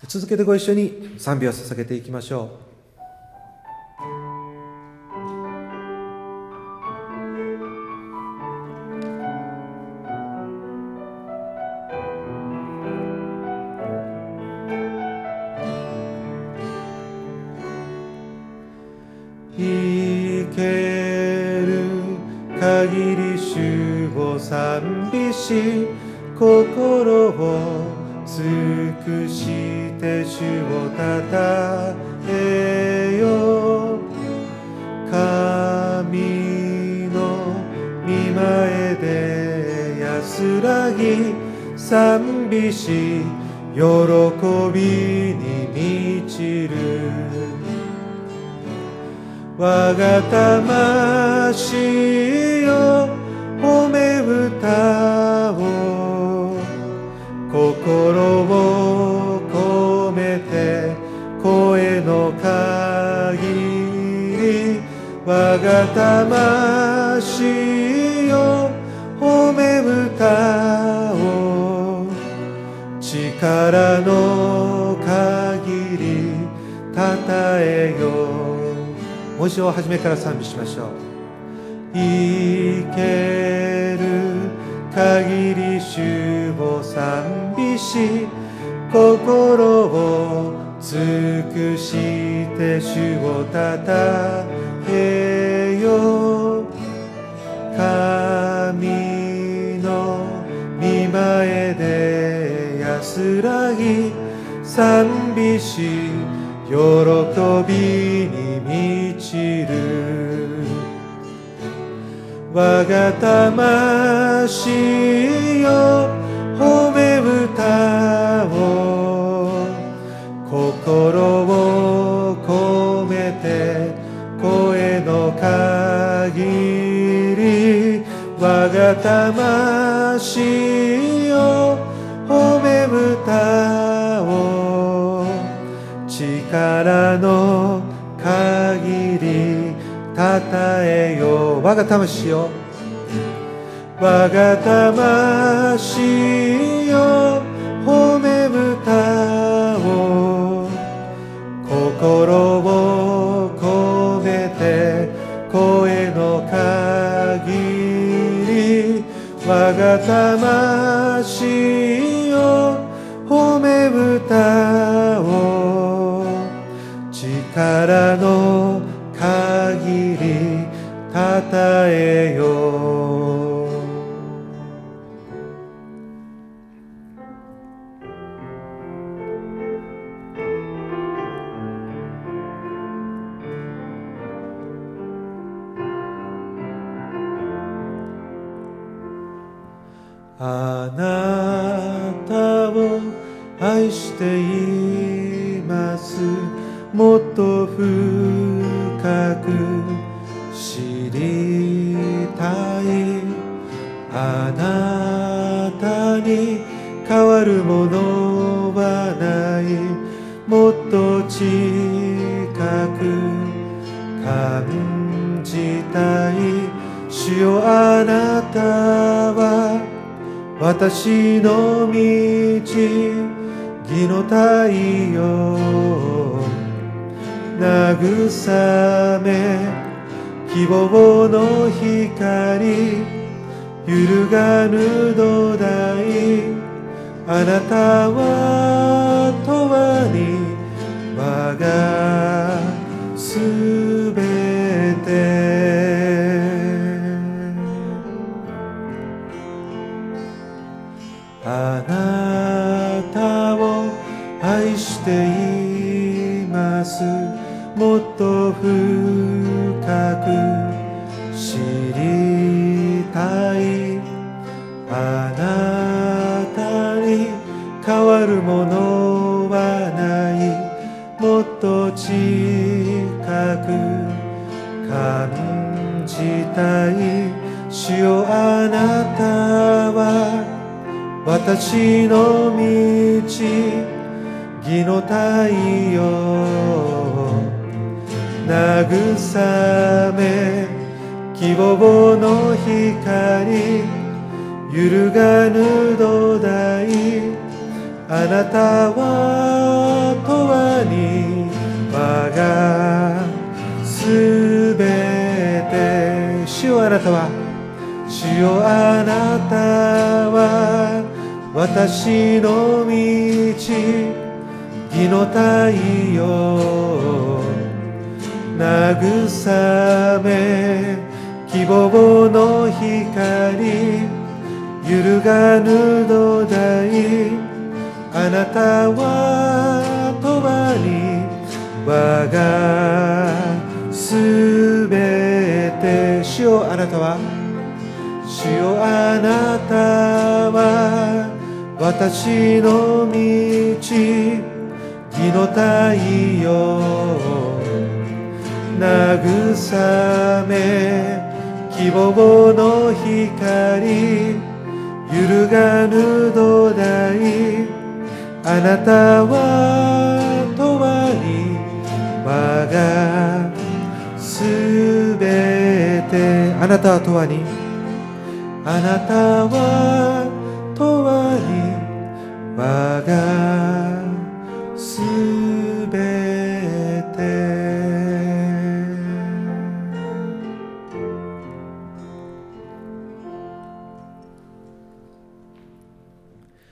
続けてご一緒に賛美を捧げていきましょう。生ける限り主を賛美し、心を尽くして主をたたえよ。神の御前で安らぎ賛美し、喜びに満ちる。我が魂よ褒め歌おう。心を込めて声の限り、我が魂よ褒め歌おう。力の限りたたえよう。もう一度初めから賛美しましょう。生ける限り主を賛美し、心を尽くして主をたたえよ。神の御前で安らぎ賛美し、喜びに満ちる。我が魂よ褒め歌おう。心を込めて声の限り、我が魂よ褒め歌おう。力の限りたたえよう。我が魂よ、我が魂よ褒め歌おう。心を込めて声の限り、我が魂よ褒め歌おう。力の限りたたえよう。あなたを愛しています。もっと深く知りたい。あなたに変わるものはない。もっと近く感じたい。主よ、あなたは私の道、義の太陽。慰め希望の光、揺るがぬ土台。あなたは永遠に我がすべて。あなたを愛しています。もっと深く知りたい。あなたに変わるものはない。もっと近く感じたい。主よ、あなたは私の道、義の太陽。慰め希望の光、揺るがぬ土台。あなたはに我がすべて。主よあなたは、主よあなたは私の道、義の太陽慰め、希望の光、揺るがぬ土台。あなたは永遠に我がすべて。主よあなたは、主よあなたは私の道、義の太陽慰め、希望の光、揺るがぬ土台。あなたは永遠に我がすべて。あなたは永遠に、あなたは永遠に我が